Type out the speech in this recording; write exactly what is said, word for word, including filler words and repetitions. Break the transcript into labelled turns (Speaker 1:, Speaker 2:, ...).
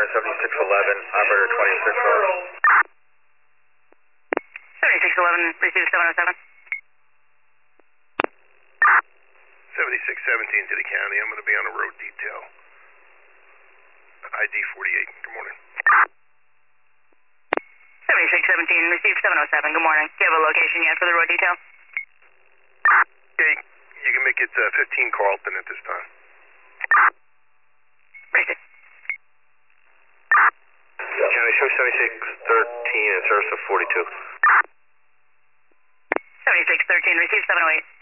Speaker 1: seventy-six eleven, operator twenty-six eleven.
Speaker 2: seventy-six eleven, receive seven oh seven.
Speaker 3: seventy-six seventeen to the county. I'm going to be on a road detail. I D forty-eight. Good morning.
Speaker 2: seventy-six seventeen, receive seven oh seven. Good morning. Do you have a location yet for the road detail?
Speaker 3: Okay, you can make it uh, fifteen Carlton at this time.
Speaker 2: Receive.
Speaker 1: County, show seventy-six thirteen and service of forty-two.
Speaker 2: seventy-six thirteen, receive seven oh eight.